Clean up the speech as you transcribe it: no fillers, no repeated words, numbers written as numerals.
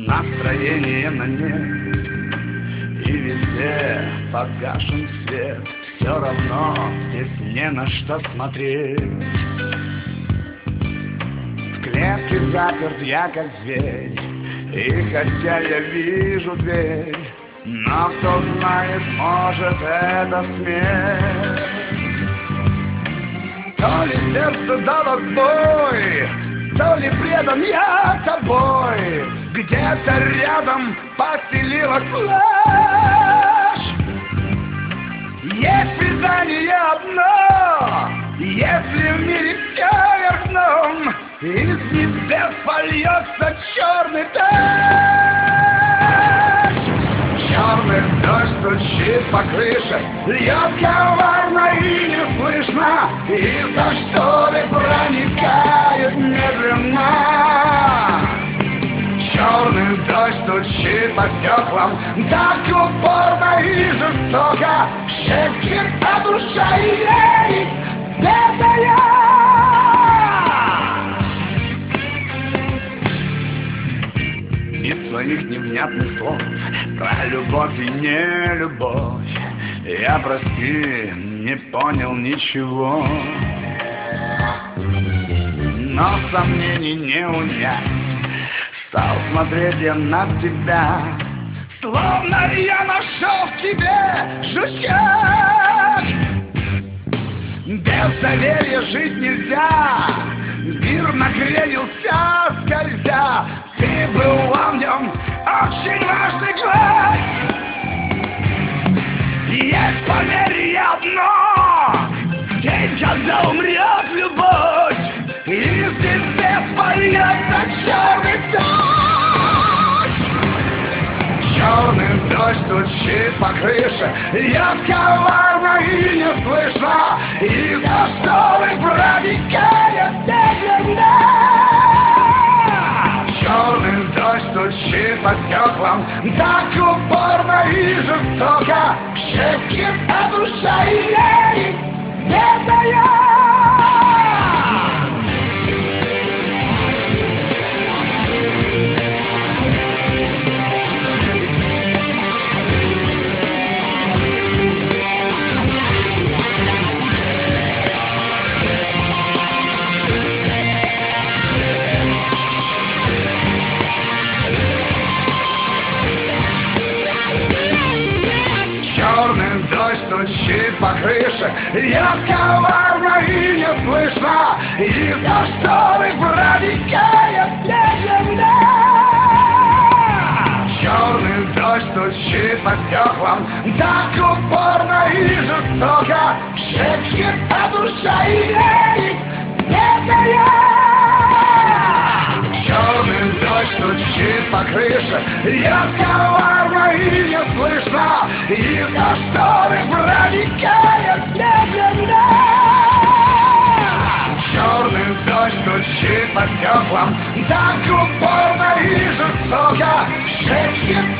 настроение на нет, и везде погашен свет. Все равно здесь не на что смотреть. В клетке заперт я, как зверь, и хотя я вижу дверь, но кто знает, может, это смерть. То ли сердце дало сбой, то ли предан я тобой. Где-то рядом поселилась ложь. Есть свидание одно, если в мире все вверх дном, из небес польется черный дождь. Черный дождь стучит по крыше, льет коварно и не слышно, из-за шторы проникает медленно. Черный дождь стучит по стеклам так упорно и жестоко, шепчет о душе ей бедная. Из своих невнятных слов про любовь и не любовь я, прости, не понял ничего. Но сомнений не унять, стал смотреть я на тебя, словно я нашел в тебе жучок. Без доверия жить нельзя, мир накренился, скользя. Ты была в нем очень важный гвоздь. Есть поверье одно, день, когда умрет любовь, из небес польется черный дождь. Черный дождь стучит по крыше, льет коварно и не слышно, из-за шторы проникает медленно. Черный дождь стучит по стеклам так упорно и жестоко, шепчет о душе ей бедная. Черный дождь стучит по крыше, льет коварно и не слышно, из-за шторы проникает медленно. Черный дождь стучит по стеклам так упорно и жестоко, шепчет о душе ей бедная. Черный дождь стучит по крыше, льет коварно и не слышно, из-за шторы проникает медленно. Черный дождь стучит по стеклам так упорно и жестоко, шепчет